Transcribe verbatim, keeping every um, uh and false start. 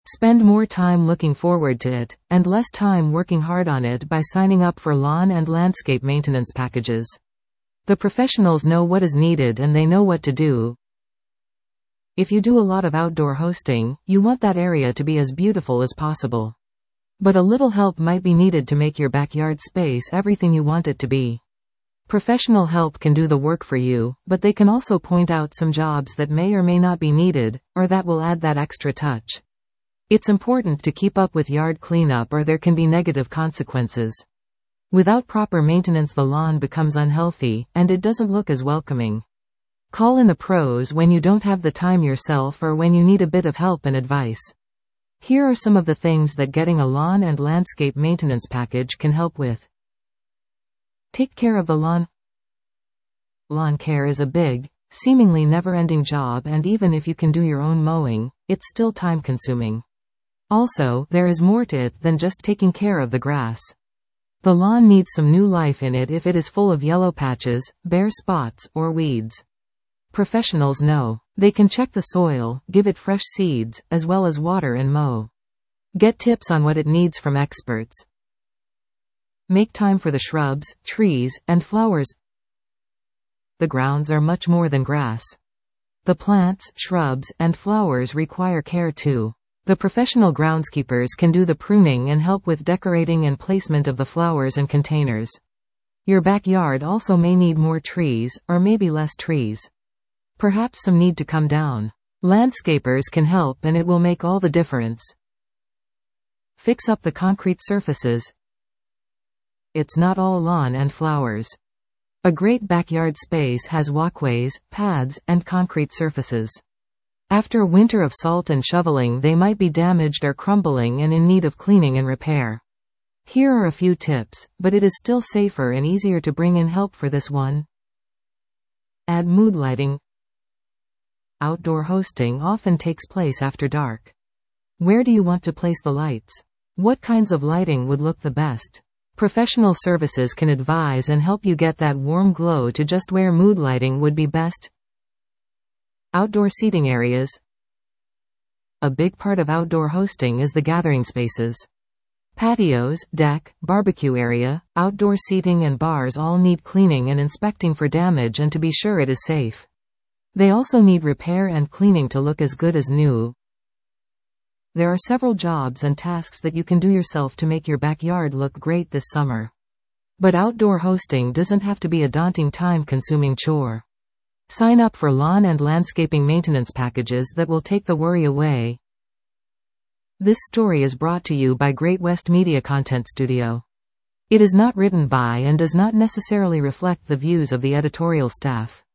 Spend more time looking forward to it, and less time working hard on it by signing up for lawn and landscape maintenance packages. The professionals know what is needed and they know what to do. If you do a lot of outdoor hosting, you want that area to be as beautiful as possible. But a little help might be needed to make your backyard space everything you want it to be. Professional help can do the work for you, but they can also point out some jobs that may or may not be needed, or that will add that extra touch. It's important to keep up with yard cleanup or there can be negative consequences. Without proper maintenance, the lawn becomes unhealthy, and it doesn't look as welcoming. Call in the pros when you don't have the time yourself or when you need a bit of help and advice. Here are some of the things that getting a lawn and landscape maintenance package can help with. Take care of the lawn. Lawn care is a big, seemingly never-ending job, and even if you can do your own mowing, it's still time-consuming. Also, there is more to it than just taking care of the grass. The lawn needs some new life in it if it is full of yellow patches, bare spots, or weeds. Professionals know. They can check the soil, give it fresh seeds, as well as water and mow. Get tips on what it needs from experts. Make time for the shrubs, trees, and flowers. The grounds are much more than grass. The plants, shrubs, and flowers require care too. The professional groundskeepers can do the pruning and help with decorating and placement of the flowers and containers. Your backyard also may need more trees, or maybe less trees. Perhaps some need to come down. Landscapers can help, and it will make all the difference. Fix up the concrete surfaces. It's not all lawn and flowers. A great backyard space has walkways, paths, and concrete surfaces. After a winter of salt and shoveling, they might be damaged or crumbling and in need of cleaning and repair. Here are a few tips, but it is still safer and easier to bring in help for this one. Add mood lighting. Outdoor hosting often takes place after dark. Where do you want to place the lights? What kinds of lighting would look the best? Professional services can advise and help you get that warm glow to just where mood lighting would be best. Outdoor seating areas. A big part of outdoor hosting is the gathering spaces. Patios, deck, barbecue area, outdoor seating and bars all need cleaning and inspecting for damage and to be sure it is safe. They also need repair and cleaning to look as good as new. There are several jobs and tasks that you can do yourself to make your backyard look great this summer. But outdoor hosting doesn't have to be a daunting, time-consuming chore. Sign up for lawn and landscaping maintenance packages that will take the worry away. This story is brought to you by Great West Media Content Studio. It is not written by and does not necessarily reflect the views of the editorial staff.